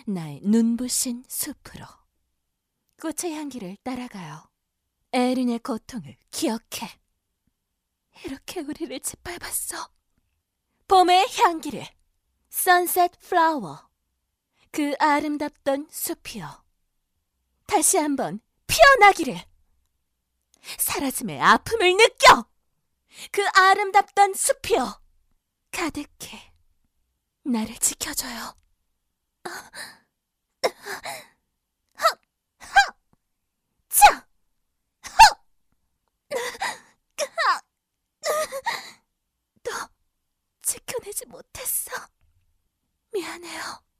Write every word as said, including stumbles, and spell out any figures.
나의 눈부신 숲으로. 꽃의 향기를 따라가요. 에린의 고통을 기억해. 이렇게 우리를 짓밟았어. 봄의 향기를. Sunset Flower. 그 아름답던 숲이여. 다시 한번 피어나기를. 사라짐의 아픔을 느껴. 그 아름답던 숲이여. 가득해. 나를 지켜줘요. 자! 너 지켜내지 못했어. 미안해요.